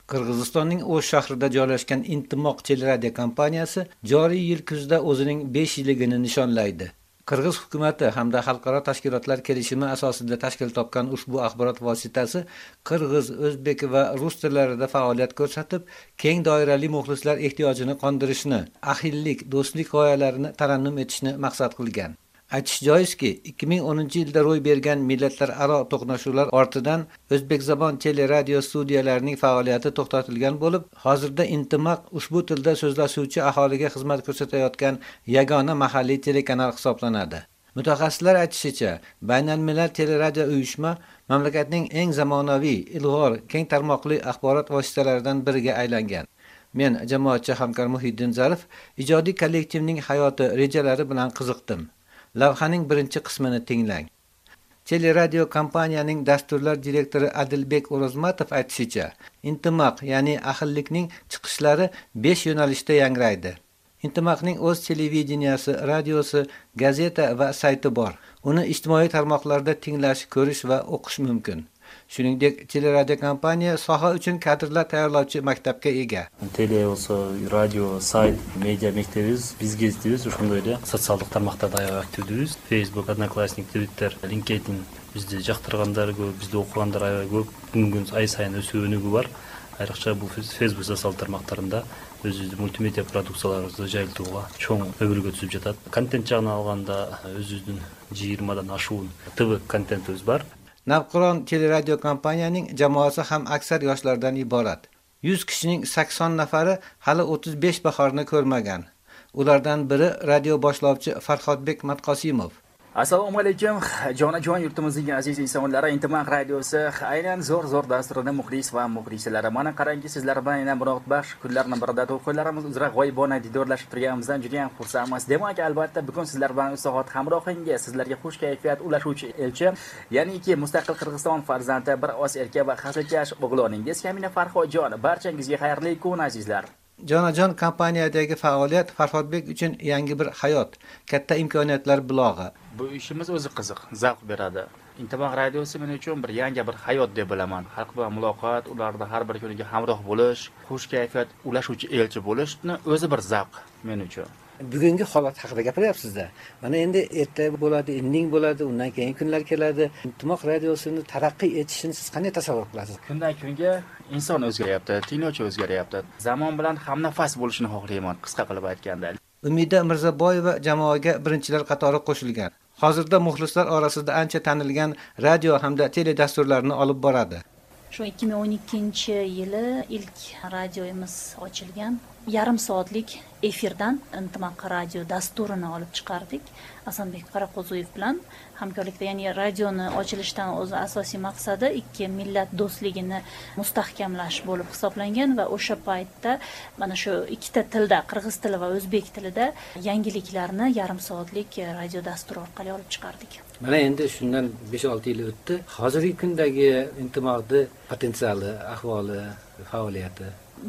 Qirg'izistonning O'sh shahrida joylashgan Intimoq teleradio kompaniyasi joriy yil kuzda o'zining 5 yilligini nishonlaydi. Qirg'iz hukumati hamda xalqaro tashkilotlar kelishimi asosida tashkil topgan ushbu axborot vositasi qirg'iz, o'zbek va rus tillarida faoliyat ko'rsatib, keng doirali muxlislar ehtiyojini qondirishni, ahillik, do'stlik g'oyalarini tarannum etishni maqsad qilgan. Aytish joizki, 2010-yilda ro'y bergan millatlararo to'qnashuvlar ortidan O'zbekzabon teleradio studiyalarining faoliyati to'xtatilgan bo'lib, hozirda Intimoq ushbu tilda so'zlashuvchi aholiga xizmat ko'rsatayotgan yagona mahalliy telekanal hisoblanadi. Mutaxassislar aytishicha, Baynalmilal teleradio uyushma mamlakatning eng zamonaviy, ilg'or, keng tarmoqli axborot vositalaridan biriga aylangan. Men jamoatchi hamkor Muhiddin Zarif ijodiy kollektivning hayoti, rejalari bilan qiziqdim. Lavhaning birinchi qismini tinglang. Teleradio kompaniyaning dasturlar direktori Adilbek O'rozmatov aytishicha, Intimoq, ya'ni ahillikning chiqishlari 5 yo'nalishda yangraydi. Intimoqning o'z televideniyasi, radiosi, gazeta va sayti bor. Uni ijtimoiy tarmoqlarda tinglash, ko'rish va o'qish mumkin. Shuningdek, teleradio kompaniya soha uchun kadrlar tayyorlovchi maktabga ega. Tele olsa, radio, sayt, media mektebimiz, bizga izliyoruz. Ошондой эле социалдык тармактарда аябай активдүүбүз. Facebook, Одноклассник, Twitter, LinkedIn бизди жактыргандар көп, бизди окугандар аябай көп. Күнгөн ай сайын өсүү өнүгүү бар. Айрыкча бул Facebook социалдык тармактарында өзүбүздүн мультимедиа продукцияларыбызды жайылтууга чоң өбүлгө түзүп жатат. Контент жагынан алганда өзүбүздүн 20дан ашуун ТВ контентибиз бар. Navqiron teleradio kompaniyaning jamoasi ham aksar yoshlardan iborat. 100 kishining 80 nafari hali 35 bahorni ko'rmagan. Ulardan biri radio boshlovchi Farhodbek Matqosimov. Assalomu alaykum, jonajon yurtimizning aziz insonlari. Intimoq radiosi aynan zo'r dasturida muxlis va muxlisalari. Mana qarangki, sizlar bilan yana muroqbash kunlarning birida to'ylarimiz uzra g'oyibona didorlashib turganimizdan juda ham xursandmiz. Demak, albatta bugun sizlar bilan soat hamrohinga, sizlarga xush kayfiyat ulashuvchi elchi, ya'niki mustaqil Qirg'iziston farzandi, bir oz erka va hasilkash o'g'loningiz Kamina Farhodjon. Barchangizga xayrli kun azizlar. Jonajon kompaniyadagi faoliyat Farhodbek uchun yangi bir hayot, katta imkoniyatlar bulog'i. Bu ishimiz o'zi qiziq, zavq beradi. Intimoq radiosi men uchun bir yangi bir hayot deb bilaman. Xalq bilan muloqot, ularda har bir kuniga hamroh bo'lish, xush kayfiyat ulashuvchi elchi bo'lishni o'zi bir zavq men uchun. Bugungi holat haqida gapiryapsiz-da. Mana endi erta bo'ladi, inding bo'ladi, undan keyingi kunlar keladi. Intimoq radiosini taraqqiy etishini siz qanday tasavvur qilasiz? Kundan kunga inson o'zgaryapti, tinglovchi o'zgaryapti. Zamon bilan hamnafas bo'lishini xohlayman, qisqa qilib aytganda. Umida Mirzaboyeva jamoaga birinchilar qatori qo'shilgan. Hozirda muxlislar orasida ancha tanilgan radio hamda tele dasturlarni olib boradi. Shu 2012-yili ilk radiomiz ochilgan. Yarim soatlik efirdan Intimoq radio dasturini olib chiqardik. Asanbek Qaraqo'ziyev bilan hamkorlikda, ya'ni radioni ochilishdan o'zi asosiy maqsadi ikki millat do'stligini mustahkamlash bo'lib hisoblangan va o'sha paytda mana shu ikkita tilda, qirg'iz tili va o'zbek tilida yangiliklarni yarim soatlik radio dasturi orqali olib chiqardik. Mana endi shundan 5-6 yil o'tdi. Hozirgi kundagi Intimoqni potensiali, ahvoli, faoliyati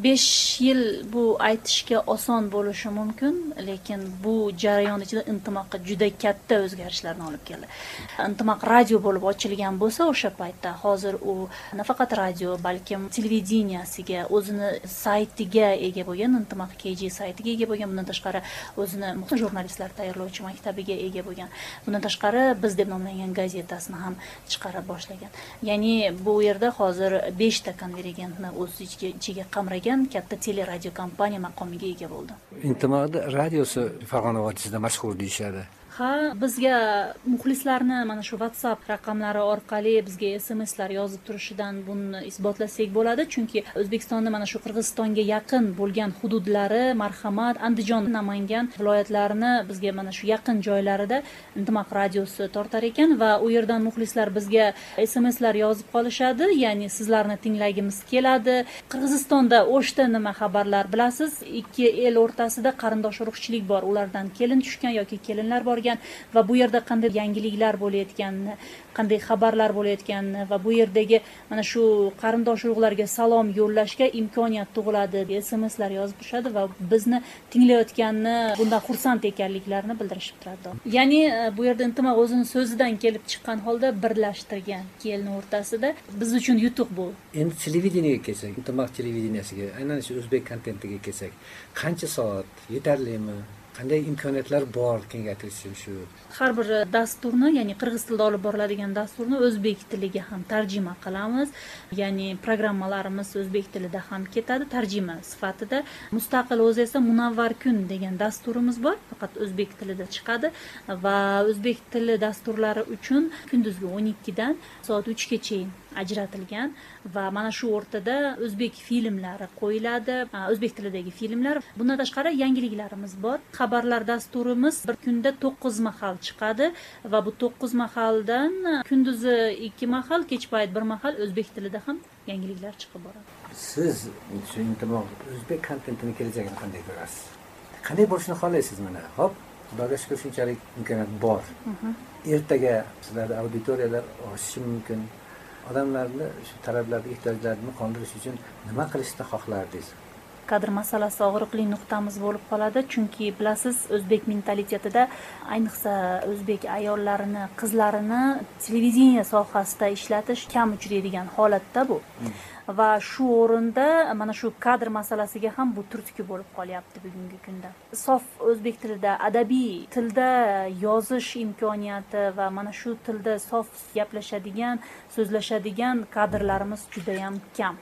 5 yil bu aytishga oson bo'lishi mumkin, lekin bu jarayon ichida Intimoqqa juda katta o'zgarishlarni olib keldi. Intimoq radio bo'lib ochilgan bo'lsa o'sha paytda, hozir u nafaqat radio, balkim televideniyasiga, o'zini saytiga ega bo'lgan, Intimoq KG saytiga ega bo'lgan, bundan tashqari o'zini jurnalistlar tayyorlovchi maktabiga ega bo'lgan. Bundan tashqari biz deb nomlangan gazetasini ham chiqara boshlagan. Ya'ni bu yerda hozir 5 ta konvergentni o'z ichiga qamragan katta teleradio kompaniya maqomiga ega bo'ldi. Intimoqda radiosi Farg'ona vodiysida mashhur deyishadi. Ha, bizga muxlislarni mana shu WhatsApp raqamlari orqali bizga SMSlar yozib turishidan buni isbotlasak bo'ladi, chunki O'zbekistonda mana shu Qirg'izistonga yaqin bo'lgan hududlari, Marhamat, Andijon, Namangan viloyatlarini bizga mana shu yaqin joylarida Intimoq radiosi tortar ekan va u yerdan muxlislar bizga SMSlar yozib qolishadi, ya'ni sizlarni tinglagimiz keladi. Qirg'izistonda O'shda nima xabarlar bilasiz? Ikki el o'rtasida qarindosh urug'chilik bor, ulardan kelin tushgan yoki kelinlar bor chiqargan va bu yerda qanday yangiliklar bo'layotganini, qanday xabarlar bo'layotganini va bu yerdagi mana shu qarindosh urug'larga salom yo'llashga imkoniyat tug'iladi, SMSlar yozib turishadi va bizni tinglayotganini, bundan xursand ekanliklarini bildirishib turadi. Ya'ni bu yerda Intimaq o'zini so'zidan kelib chiqqan holda birlashtirgan ikki elning o'rtasida biz uchun yutuq bu. Endi televideniyega kelsak, Intimaq televideniyasiga, aynan shu o'zbek kontentiga kelsak, qancha soat yetarlimi? Qanday imkoniyatlar bor kengaytirish shu? Har bir dasturni, ya'ni qirg'iz tilida olib boriladigan dasturni o'zbek tiliga ham tarjima qilamiz. Ya'ni programmalarimiz o'zbek tilida ham ketadi tarjima sifatida. Mustaqil o'zi esa Munavvar kun degan dasturimiz bor, faqat o'zbek tilida chiqadi va o'zbek tili dasturlari uchun kunduzgi 12 dan soat 3 gacha ajratilgan va mana shu o'rtada o'zbek filmlari qo'yiladi, o'zbek tilidagi filmlar. Bundan tashqari yangiliklarimiz bor. Xabarlar dasturimiz bir kunda 9 mahal chiqadi va bu 9 mahaldan kunduzi 2 mahal, kech payt 1 mahal o'zbek tilida ham yangiliklar chiqib boradi. Siz shu Intimaq o'zbek kontentini kelajagini qanday ko'rasiz? Qanday bo'lishini xohlaysiz mana? Hop, xudoga shukr shunchalik imkoniyat bor. Ertaga sizlarda auditoriyalar oshishi mumkin. Odamlarni shu talablarni, ehtiyojlarini qondirish uchun nima qilishni xohlardingiz? Kadr masalasi og'riqli nuqtamiz bo'lib qoladi, chunki bilasiz, o'zbek mentalitetida ayniqsa o'zbek ayollarini, qizlarini televideniya sohasida ishlatish kam uchraydigan holatda bu. Va shu o'rinda mana shu kadr masalasiga ham bu turtki bo'lib qolyapti bugungi kunda. Sof o'zbek tilida, adabiy tilda yozish imkoniyati va mana shu tilda sof gaplashadigan, so'zlashadigan kadrlarimiz juda ham kam.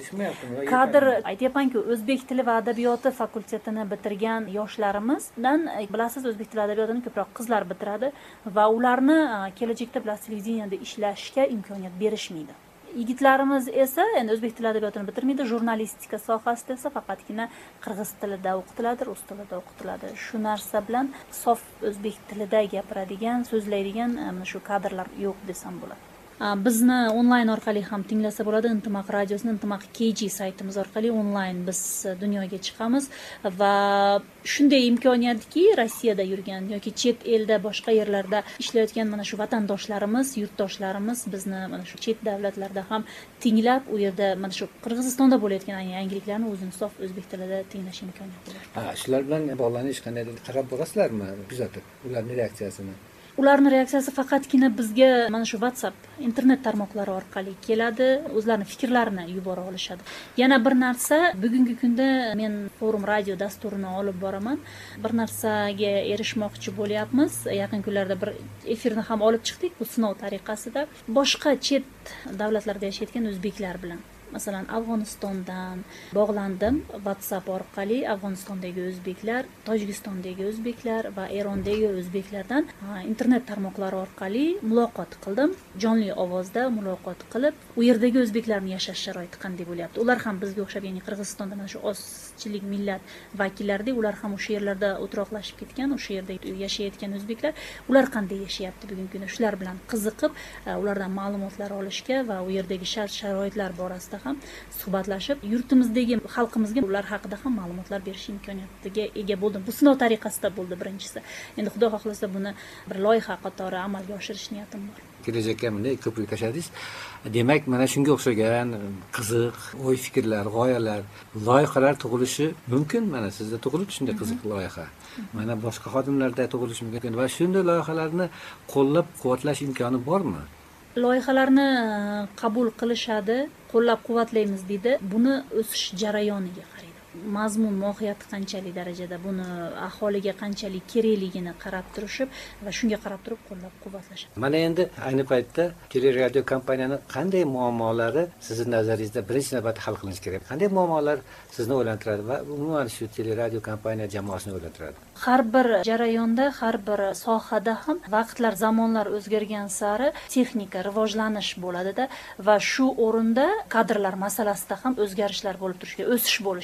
Kadr aytyapman-ku, o'zbek tili va adabiyoti fakultetini bitirgan yoshlarimizdan bilasiz, o'zbek tili adabiyotini ko'proq qizlar bitiradi va ularni kelajakda bilasiz televideniyada ishlashga imkoniyat berishmaydi. Yigitlarimiz esa endi o'zbek tili adabiyotini bitirmaydi, jurnalistika sohasida esa faqatgina qirg'iz tilida o'qitiladi, rus tilida o'qitiladi. Shu narsa bilan sof o'zbek tilida gapiradigan, so'zlaydigan shu kadrlar yo'q desam bo'ladi. Bizni onlayn orqali ham tinglasa bo'ladi. Intimaq radiosini Intimaq KG saytimiz orqali onlayn biz dunyoga chiqamiz va shunday imkoniyatki, Rossiyada yurgan yoki chet elda, boshqa yerlarda ishlayotgan mana shu vatandoshlarimiz, yurtdoshlarimiz bizni mana shu chet davlatlarda ham tinglab, u yerda mana shu Qirg'izistonda bo'layotgan yangiliklarni o'zini sof o'zbek tilida tinglash imkoniyati bor. Shular bilan bog'lanish qandaydir qarab borasizlarmi, kuzatib, ularning reaksiyasini? Ularning reaksiyasi faqatgina bizga mana shu WhatsApp, internet tarmoqlari orqali keladi, o'zlarining fikrlarini yubora olishadi. Yana bir narsa, bugungi kunda men Forum radio dasturini olib boraman. Bir narsaga erishmoqchi bo'lyapmiz. Yaqin kunlarda bir efirni ham olib chiqdik, bu sinov tariqasida. Boshqa chet davlatlarda yashayotgan o'zbeklar bilan, masalan, Afg'onistondan bog'landim WhatsApp orqali. Afg'onistondagi o'zbeklar, Tojikistondagi o'zbeklar va Erondagi o'zbeklardan internet tarmoqlari orqali muloqot qildim. Jonli ovozda muloqot qilib, u yerdagi o'zbeklarning yashash sharoiti qanday bo'lyapti? Ular ham bizga o'xshab, ya'ni Qirg'izistonda mana shu ozchilik millat vakillaridek, ular ham o'sha yerlarda o'troqlashib ketgan, o'sha yerda yashayotgan o'zbeklar, ular qanday yashayapti bugungi kunda? Shular bilan qiziqib, ulardan ma'lumotlar olishga va u yerdagi shart-sharoitlar borasida ham suhbatlashib, yurtimizdagi xalqimizga ular haqida ham ma'lumotlar berish imkoniyatiga ega bo'ldim. Bu sinov tariqasida bo'ldi birinchisi. Endi Xudo xohlasa buni bir loyiha qatori amalga oshirish niyatim bor. Kelajakka bunday ko'prik tashladingiz. Demak, mana shunga o'xshagan qiziq o'y fikrlar, g'oyalar, loyihalar tug'ilishi mumkin. Mana sizda tug'ilib shunday qiziq loyiha. Mana boshqa xodimlarda tug'ilishi mumkin va shunday loyihalarni qo'llab-quvvatlash imkoni bormi? Loyihalarni qabul qilishadi, qo'llab-quvvatlaymiz deydi. Buni o'sish jarayoniga qaraydi. Mazmun, mohiyati qanchalik darajada, buni aholiga qanchalik kerakligini qarab turishib va shunga qarab turib qo'llab-quvvatlashadi. Mana endi ayni paytda teleradio kompaniyani qanday muammolari sizning nazaringizda birinchi navbatda hal qilinishi kerak? Qanday muammolar sizni o'ylantiradi va umuman shu teleradio kompaniya jamoasini o'ylantiradi? Har bir jarayonda, har bir sohada ham vaqtlar, zamonlar o'zgargan sari texnika, rivojlanish bo'ladida va shu o'rinda kadrlar masalasida ham o'zgarishlar bo'lib turishi kerak, o'sish bo'lishi kerak.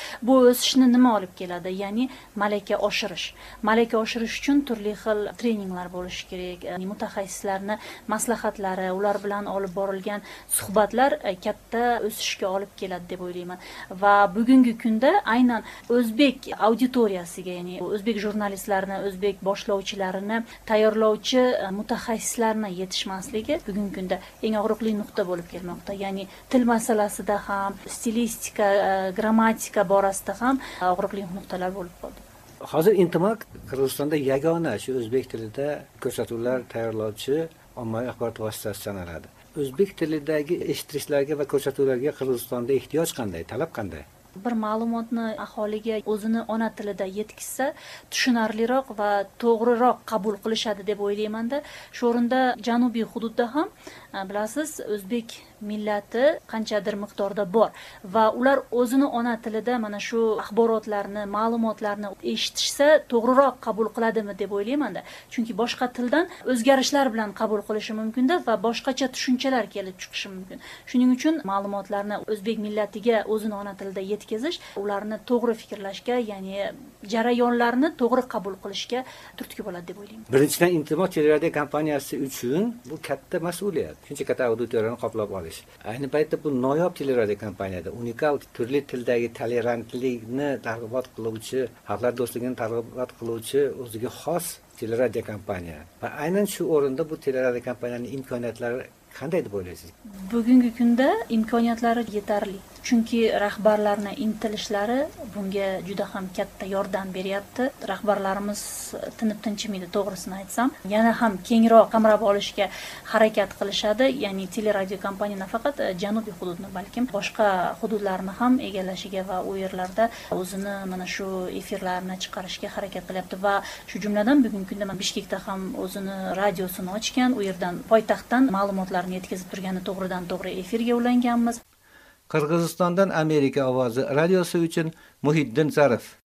Bu o'sishni nima olib keladi? Ya'ni malaka oshirish. Malaka oshirish uchun turli xil treninglar bo'lishi kerak. Mutaxassislarni maslahatlari, ular bilan olib borilgan suhbatlar katta o'sishga olib keladi deb o'ylayman. Va bugungi kunda aynan o'zbek auditoriyasiga, ya'ni o'zbek jurnalistlarini, o'zbek boshlovchilarini tayyorlovchi mutaxassislarni yetishmasligi bugungi kunda eng og'riqli nuqta bo'lib kelmoqda. Ya'ni til masalasida ham, stilistika, grammatika borasida ham og'riqli nuqtalar bo'lib qoldi. Hozir Intimaq Qirg'izistonda yagona shu o'zbek tilida ko'rsatuvlar tayyorlovchi ommaviy axborot vositasi sanaladi. O'zbek tilidagi eshittirishlarga va ko'rsatuvlarga Qirg'izistonda ehtiyoj qanday, talab qanday? Bir ma'lumotni aholiga o'zini ona tilida yetkazsa, tushunarliroq va to'g'riroq qabul qilishadi deb o'ylayman-da. Shu o'rinda janubiy hududda ham bilasiz, o'zbek millati qanchadir miqdorda bor va ular o'zini ona tilida mana shu axborotlarni, ma'lumotlarni eshitishsa, to'g'riroq qabul qiladimi deb o'ylayman-da. Chunki boshqa tildan o'zgarishlar bilan qabul qilishi mumkin-da va boshqacha tushunchalar kelib chiqishi mumkin. Shuning uchun ma'lumotlarni o'zbek millatiga o'zini ona tilida yetkazish, ularni to'g'ri fikrlashga, ya'ni jarayonlarni to'g'ri qabul qilishga turtki bo'ladi deb o'ylayman. Birinchidan, Intimaq teleradio kompaniyasi uchun bu katta mas'uliyat. Shuncha katta auditoriyani qoplab olish. Ayni paytda bu noyob teleradio kompaniyada unikal turli tildagi tolerantlikni targ'ibot qiluvchi, xalqlar do'stligini targ'ibot qiluvchi o'ziga xos teleradio kompaniya. Va aynan shu o'rinda bu teleradio kompaniyaning imkoniyatlari qanday deb o'ylaysiz? Bugungi kunda imkoniyatlari yetarli. Chunki rahbarlarning intilishlari bunga juda ham katta yordam beryapti. Rahbarlarimiz tinib tinchimaydi, to'g'risini aytsam. Yana ham kengroq qamrab olishga harakat qilishadi. Ya'ni teleradio kompaniya nafaqat janubiy hududni, balkim boshqa hududlarni ham egallashiga va u yerlarda o'zini mana shu efirlarni chiqarishga harakat qilyapti va shu jumladan bugungi kunda Bishkekda ham o'zini radiosini ochgan, u yerdan poytaxtdan ma'lumotlarni yetkazib turgani to'g'ridan to'g'ri efirga ulanganmiz. Qirg'izistondan Amerika ovozi radiosi uchun Muhiddin Zarif.